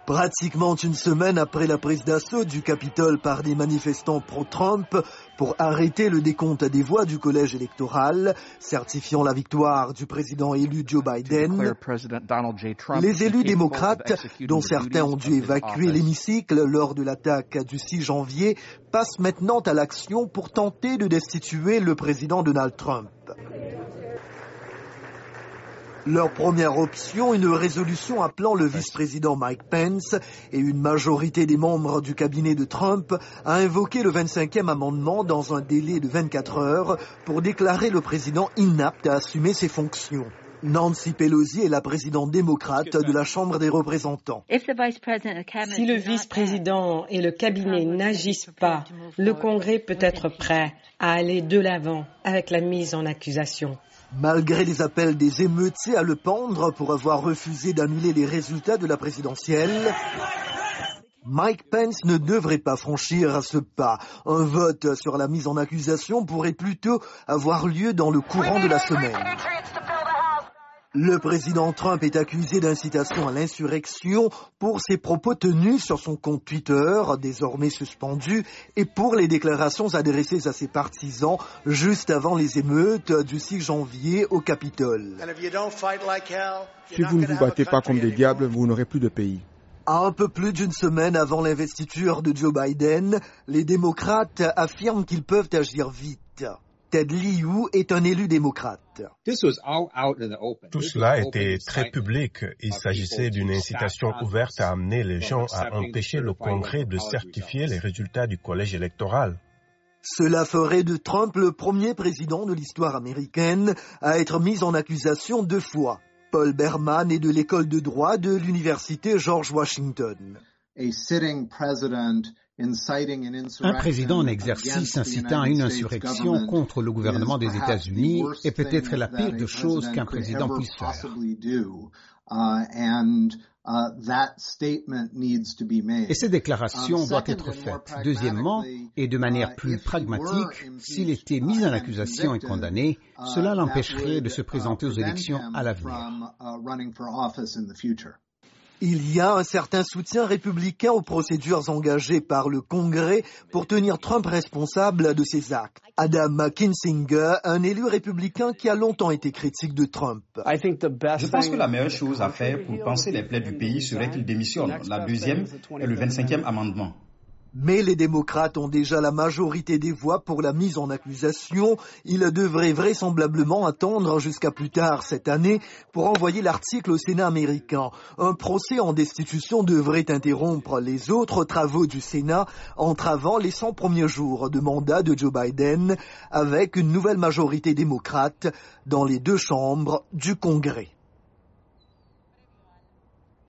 Pratiquement une semaine après la prise d'assaut du Capitole par des manifestants pro-Trump pour arrêter le décompte des voix du collège électoral, certifiant la victoire du président élu Joe Biden, les élus démocrates, dont certains ont dû évacuer l'hémicycle lors de l'attaque du 6 janvier, passent maintenant à l'action pour tenter de destituer le président Donald Trump. Leur première option, une résolution appelant le vice-président Mike Pence et une majorité des membres du cabinet de Trump à invoquer le 25e amendement dans un délai de 24 heures pour déclarer le président inapte à assumer ses fonctions. Nancy Pelosi est la présidente démocrate de la Chambre des représentants. Si le vice-président et le cabinet n'agissent pas, le Congrès peut être prêt à aller de l'avant avec la mise en accusation. Malgré les appels des émeutiers à le pendre pour avoir refusé d'annuler les résultats de la présidentielle, Mike Pence ne devrait pas franchir ce pas. Un vote sur la mise en accusation pourrait plutôt avoir lieu dans le courant de la semaine. Le président Trump est accusé d'incitation à l'insurrection pour ses propos tenus sur son compte Twitter, désormais suspendu, et pour les déclarations adressées à ses partisans juste avant les émeutes du 6 janvier au Capitole. Si vous ne vous battez pas comme des diables, vous n'aurez plus de pays. Un peu plus d'une semaine avant l'investiture de Joe Biden, les démocrates affirment qu'ils peuvent agir vite. Ted Lieu est un élu démocrate. Tout cela était très public. Il s'agissait d'une incitation ouverte à amener les gens à empêcher le Congrès de certifier les résultats du collège électoral. Cela ferait de Trump le premier président de l'histoire américaine à être mis en accusation 2 fois. Paul Berman est de l'école de droit de l'université George Washington. Un président en exercice incitant à une insurrection contre le gouvernement des États-Unis est peut-être la pire des choses qu'un président puisse faire. Et cette déclaration doit être faite. Deuxièmement, et de manière plus pragmatique, s'il était mis en accusation et condamné, cela l'empêcherait de se présenter aux élections à l'avenir. Il y a un certain soutien républicain aux procédures engagées par le Congrès pour tenir Trump responsable de ses actes. Adam Kinzinger, un élu républicain qui a longtemps été critique de Trump. Je pense que la meilleure chose à faire pour panser les plaies du pays serait qu'il démissionne. La deuxième est le 25e amendement. Mais les démocrates ont déjà la majorité des voix pour la mise en accusation. Ils devraient vraisemblablement attendre jusqu'à plus tard cette année pour envoyer l'article au Sénat américain. Un procès en destitution devrait interrompre les autres travaux du Sénat, entravant les 100 premiers jours de mandat de Joe Biden avec une nouvelle majorité démocrate dans les 2 chambres du Congrès.